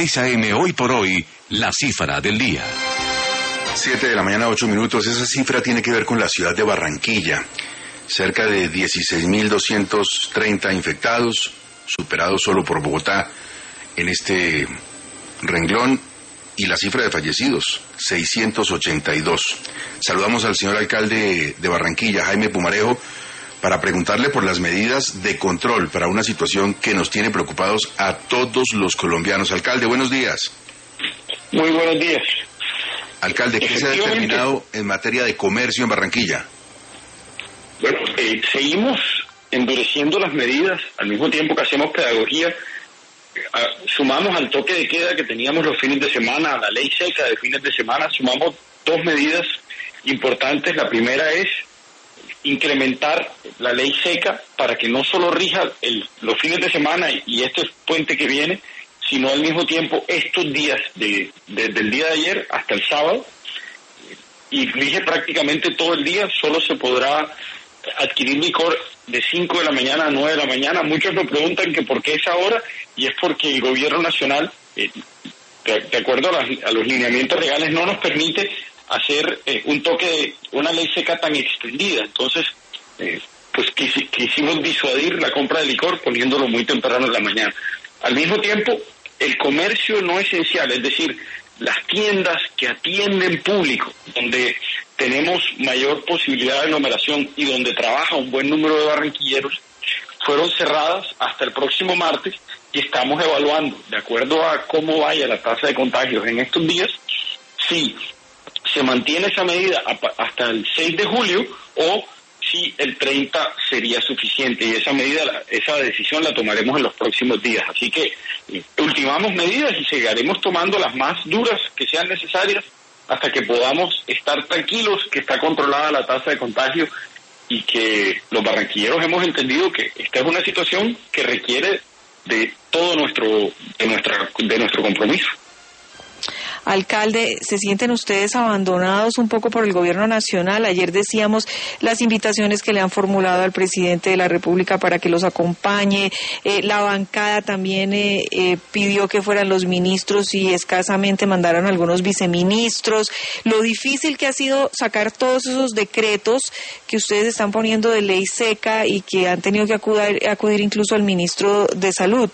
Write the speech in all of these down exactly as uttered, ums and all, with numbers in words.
seis a eme hoy por hoy, la cifra del día. siete de la mañana, ocho minutos. Esa cifra tiene que ver con la ciudad de Barranquilla. Cerca de dieciséis mil doscientos treinta infectados, superados solo por Bogotá en este renglón, y la cifra de fallecidos, seiscientos ochenta y dos. Saludamos al señor alcalde de Barranquilla, Jaime Pumarejo, para preguntarle por las medidas de control para una situación que nos tiene preocupados a todos los colombianos. Alcalde, buenos días. Muy buenos días. Alcalde, ¿qué se ha determinado en materia de comercio en Barranquilla? Bueno, eh, seguimos endureciendo las medidas al mismo tiempo que hacemos pedagogía. Eh, sumamos al toque de queda que teníamos los fines de semana, a la ley seca de fines de semana, sumamos dos medidas importantes. La primera es incrementar la ley seca para que no solo rija el, los fines de semana y este puente que viene, sino al mismo tiempo estos días, de, desde el día de ayer hasta el sábado, y rige prácticamente todo el día. Solo se podrá adquirir licor de cinco de la mañana a nueve de la mañana. Muchos me preguntan que por qué esa hora, y es porque el gobierno nacional, eh, de, de acuerdo a, las, a los lineamientos legales, no nos permite hacer eh, un toque de una ley seca tan extendida. Entonces, eh, pues quis, quisimos disuadir la compra de licor poniéndolo muy temprano en la mañana. Al mismo tiempo, el comercio no esencial, es decir, las tiendas que atienden público, donde tenemos mayor posibilidad de aglomeración y donde trabaja un buen número de barranquilleros, fueron cerradas hasta el próximo martes, y estamos evaluando, de acuerdo a cómo vaya la tasa de contagios en estos días, si se mantiene esa medida hasta el seis de julio o si el treinta sería suficiente, y esa medida, esa decisión la tomaremos en los próximos días. Así que ultimamos medidas y seguiremos tomando las más duras que sean necesarias hasta que podamos estar tranquilos que está controlada la tasa de contagio y que los barranquilleros hemos entendido que esta es una situación que requiere de todo nuestro de nuestra de nuestro compromiso. Alcalde, ¿se sienten ustedes abandonados un poco por el gobierno nacional? Ayer decíamos las invitaciones que le han formulado al presidente de la República para que los acompañe. Eh, la bancada también eh, eh, pidió que fueran los ministros y escasamente mandaron algunos viceministros. Lo difícil que ha sido sacar todos esos decretos que ustedes están poniendo de ley seca y que han tenido que acudir, acudir incluso al ministro de Salud.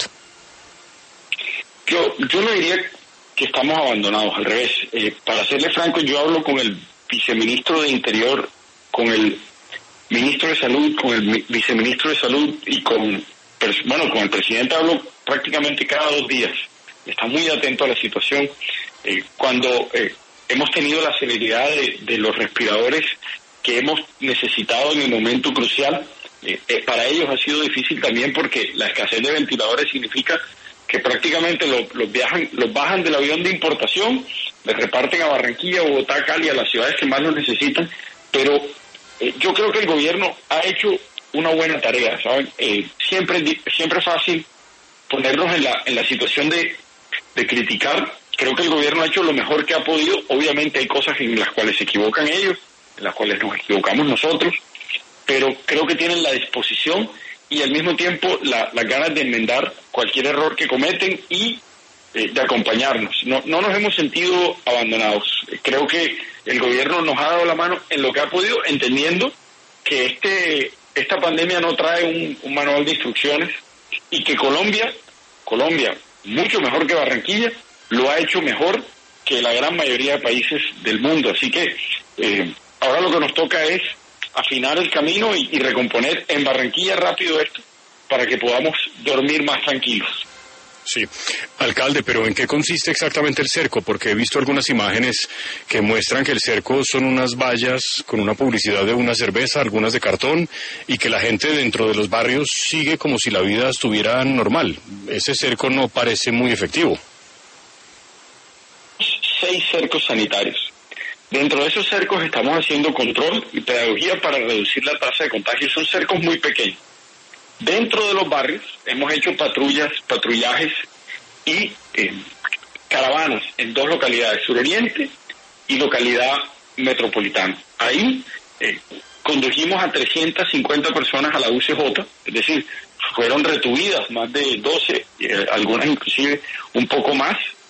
Yo, yo no diría que estamos abandonados, al revés. Eh, para serle franco, yo hablo con el viceministro de Interior, con el ministro de Salud, con el viceministro de Salud y con, bueno, con el presidente hablo prácticamente cada dos días. Está muy atento a la situación. Eh, cuando eh, hemos tenido la celeridad de, de los respiradores que hemos necesitado en el momento crucial, eh, eh, para ellos ha sido difícil también porque la escasez de ventiladores significa que prácticamente los, los viajan, los bajan del avión de importación, les reparten a Barranquilla, Bogotá, Cali, a las ciudades que más lo necesitan, pero eh, yo creo que el gobierno ha hecho una buena tarea, ¿saben? Eh, siempre, siempre es fácil ponernos en la, en la situación de, de criticar. Creo que el gobierno ha hecho lo mejor que ha podido. Obviamente hay cosas en las cuales se equivocan ellos, en las cuales nos equivocamos nosotros, pero creo que tienen la disposición y al mismo tiempo la, las ganas de enmendar cualquier error que cometen y eh, de acompañarnos. No, no nos hemos sentido abandonados. Creo que el gobierno nos ha dado la mano en lo que ha podido, entendiendo que este esta pandemia no trae un, un manual de instrucciones y que Colombia, Colombia, mucho mejor que Barranquilla, lo ha hecho mejor que la gran mayoría de países del mundo. Así que eh, ahora lo que nos toca es afinar el camino y, y recomponer en Barranquilla rápido esto para que podamos dormir más tranquilos. Sí, alcalde, pero ¿en qué consiste exactamente el cerco? Porque he visto algunas imágenes que muestran que el cerco son unas vallas con una publicidad de una cerveza, algunas de cartón, y que la gente dentro de los barrios sigue como si la vida estuviera normal. Ese cerco no parece muy efectivo. Seis cercos sanitarios. Dentro de esos cercos estamos haciendo control y pedagogía para reducir la tasa de contagio. Son cercos muy pequeños. Dentro de los barrios hemos hecho patrullas, patrullajes y eh, caravanas en dos localidades, Suroriente y localidad metropolitana. Ahí eh, condujimos a trescientas cincuenta personas a la U C J, es decir, fueron retuvidas más de doce, eh, algunas inclusive un poco más,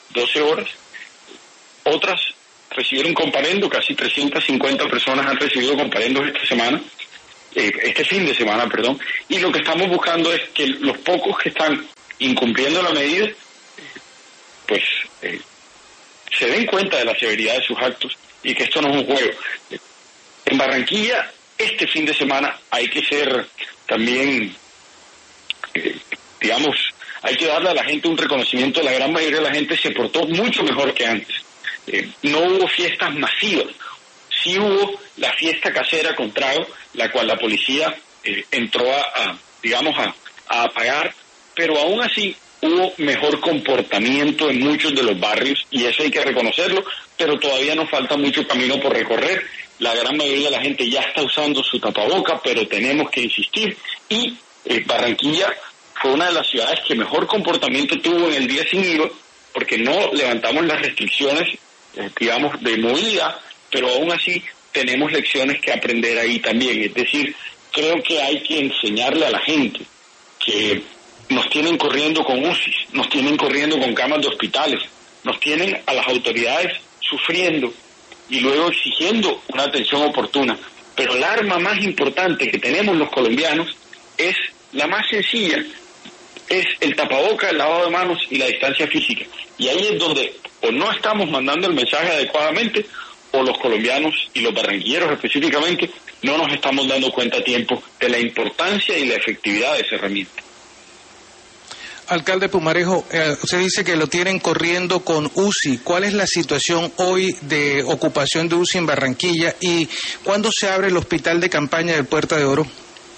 doce horas. Otras recibieron comparendo, casi trescientas cincuenta personas han recibido comparendos esta semana, eh, este fin de semana, perdón, y lo que estamos buscando es que los pocos que están incumpliendo la medida, pues eh, se den cuenta de la severidad de sus actos y que esto no es un juego. En Barranquilla, este fin de semana hay que ser también, eh, digamos, hay que darle a la gente un reconocimiento. La gran mayoría de la gente se portó mucho mejor que antes. Eh, no hubo fiestas masivas, sí hubo la fiesta casera con trago, la cual la policía eh, entró a, a digamos, a, a apagar, pero aún así hubo mejor comportamiento en muchos de los barrios, y eso hay que reconocerlo, pero todavía nos falta mucho camino por recorrer. La gran mayoría de la gente ya está usando su tapaboca, pero tenemos que insistir, y eh, Barranquilla fue una de las ciudades que mejor comportamiento tuvo en el día sin I V A, porque no levantamos las restricciones, eh, digamos, de movilidad, pero aún así tenemos lecciones que aprender ahí también. Es decir, creo que hay que enseñarle a la gente que nos tienen corriendo con U C Is, nos tienen corriendo con camas de hospitales, nos tienen a las autoridades sufriendo y luego exigiendo una atención oportuna. Pero el arma más importante que tenemos los colombianos es la más sencilla, es el tapaboca, el lavado de manos y la distancia física. Y ahí es donde o no estamos mandando el mensaje adecuadamente, o los colombianos y los barranquilleros específicamente no nos estamos dando cuenta a tiempo de la importancia y la efectividad de esa herramienta. Alcalde Pumarejo, eh, usted dice que lo tienen corriendo con U C I. ¿Cuál es la situación hoy de ocupación de U C I en Barranquilla y cuándo se abre el hospital de campaña del Puerta de Oro?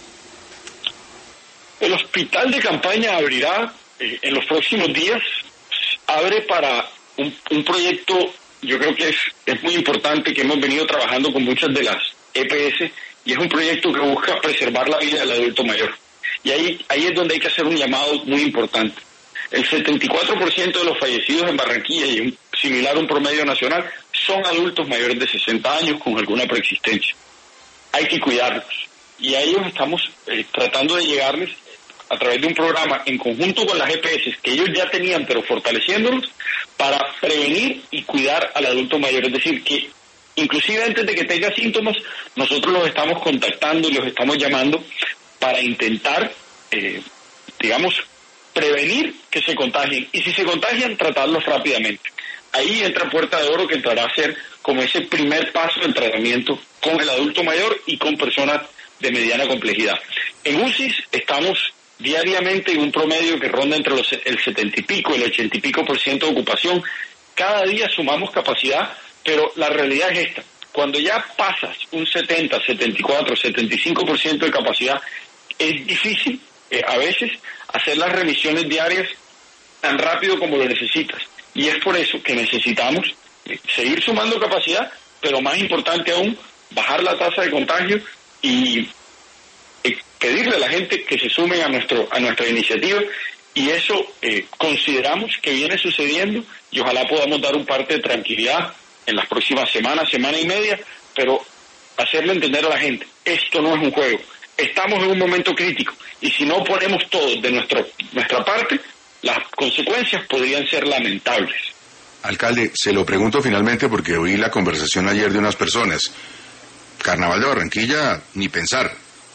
El hospital de campaña abrirá eh, en los próximos días, abre para un, un proyecto, yo creo que es, es muy importante, que hemos venido trabajando con muchas de las E P S, y es un proyecto que busca preservar la vida del adulto mayor. Y ahí, ahí es donde hay que hacer un llamado muy importante. El setenta y cuatro por ciento de los fallecidos en Barranquilla, y un, similar a un promedio nacional, son adultos mayores de sesenta años con alguna preexistencia. Hay que cuidarlos. Y a ellos estamos eh, tratando de llegarles a través de un programa en conjunto con las E P S que ellos ya tenían, pero fortaleciéndolos para prevenir y cuidar al adulto mayor. Es decir, que inclusive antes de que tenga síntomas, nosotros los estamos contactando y los estamos llamando para intentar, eh, digamos, prevenir que se contagien. Y si se contagian, tratarlos rápidamente. Ahí entra Puerta de Oro, que entrará a ser como ese primer paso del tratamiento con el adulto mayor y con personas de mediana complejidad. En U C I S estamos diariamente en un promedio que ronda entre los, el setenta y pico, el ochenta y pico por ciento de ocupación. Cada día sumamos capacidad, pero la realidad es esta. Cuando ya pasas un setenta, setenta y cuatro, setenta y cinco por ciento de capacidad, es difícil eh, a veces hacer las remisiones diarias tan rápido como lo necesitas. Y es por eso que necesitamos eh, seguir sumando capacidad, pero más importante aún, bajar la tasa de contagio y eh, pedirle a la gente que se sumen a nuestro a nuestra iniciativa. Y eso eh, consideramos que viene sucediendo, y ojalá podamos dar un parte de tranquilidad en las próximas semanas, semana y media, pero hacerle entender a la gente, esto no es un juego, estamos en un momento crítico, y si no ponemos todo de nuestro, nuestra parte, las consecuencias podrían ser lamentables. Alcalde, se lo pregunto finalmente porque oí la conversación ayer de unas personas. Carnaval de Barranquilla, ni pensar.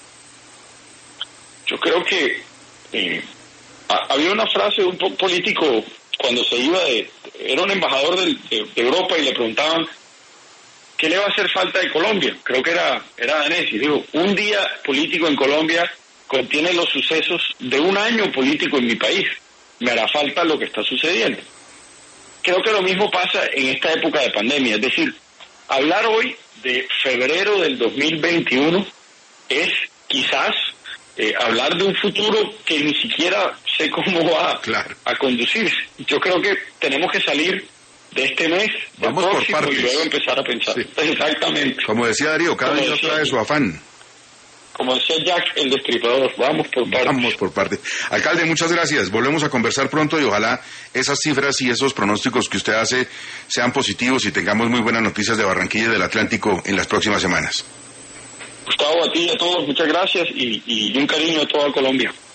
Yo creo que eh, ha, había una frase de un político cuando se iba de, era un embajador de, de, de Europa, y le preguntaban ¿qué le va a hacer falta de Colombia? Creo que era, era danés, y digo, un día político en Colombia contiene los sucesos de un año político en mi país. Me hará falta lo que está sucediendo. Creo que lo mismo pasa en esta época de pandemia, es decir, hablar hoy de febrero del dos mil veintiuno es quizás eh, hablar de un futuro que ni siquiera sé cómo va claro. a conducirse. Yo creo que tenemos que salir de este mes, del Vamos próximo, por partes. Y luego empezar a pensar. Sí. Exactamente. Como decía Darío, cada uno trae su afán. Como decía Jack, el Destripador, vamos por partes. Vamos por partes. Alcalde, muchas gracias. Volvemos a conversar pronto y ojalá esas cifras y esos pronósticos que usted hace sean positivos y tengamos muy buenas noticias de Barranquilla y del Atlántico en las próximas semanas. Gustavo, a ti y a todos, muchas gracias y, y un cariño a toda Colombia.